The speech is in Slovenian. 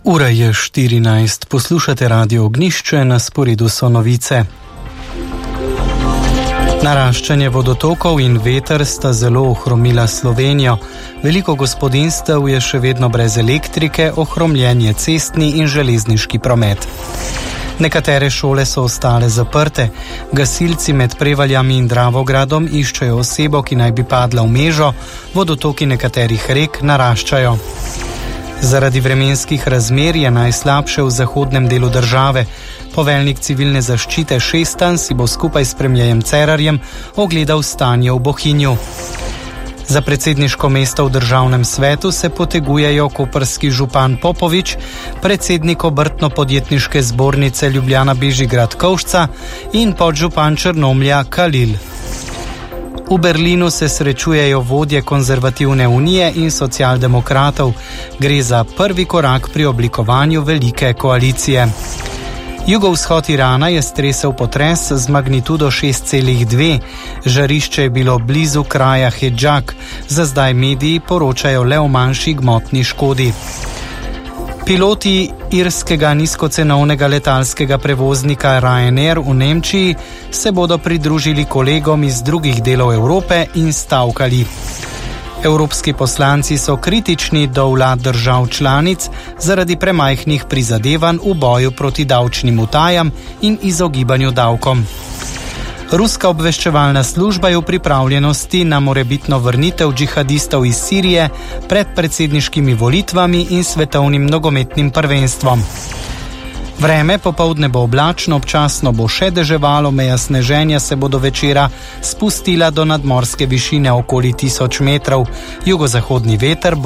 Ura je 14, poslušate Radio Ognjišče, na sporedu so novice. Naraščanje vodotokov in veter sta zelo ohromila Slovenijo. Veliko gospodinjstev je še vedno brez elektrike, ohromljen je cestni in železniški promet. Nekatere šole so ostale zaprte. Gasilci med Prevaljami in Dravogradom iščejo osebo, ki naj bi padla v Mežo, vodotoki nekaterih rek naraščajo. Zaradi vremenskih razmer je najslabše v zahodnem delu države. Poveljnik civilne zaščite Šestan si bo skupaj s premierjem Cerarjem ogledal stanje v Bohinju. Za predsedniško mesto v državnem svetu se potegujejo koprski župan Popovič, predsednik Obrtno-podjetniške zbornice Ljubljana Bežigrad Kovšca in podžupan Črnomlja Kalil. V Berlinu se srečujejo vodje konzervativne unije in socialdemokratov. Gre za prvi korak pri oblikovanju velike koalicije. Jugovzhod Irana je stresel potres z magnitudo 6,2. Žarišče je bilo blizu kraja Hedžak. Za zdaj mediji poročajo le o manjši gmotni škodi. Piloti irskega nizkocenovnega letalskega prevoznika Ryanair v Nemčiji se bodo pridružili kolegom iz drugih delov Evrope in stavkali. Evropski poslanci so kritični do vlad držav članic zaradi premajhnih prizadevanj v boju proti davčnim utajam in izogibanju davkom. Ruska obveščevalna služba je v pripravljenosti na morebitno vrnitev džihadistov iz Sirije pred predsedniškimi volitvami in svetovnim nogometnim prvenstvom. Vreme popoldne bo oblačno, občasno bo še deževalo, meja sneženja se bo do večera spustila do nadmorske višine okoli 1000 metrov. Jugozahodni veter bo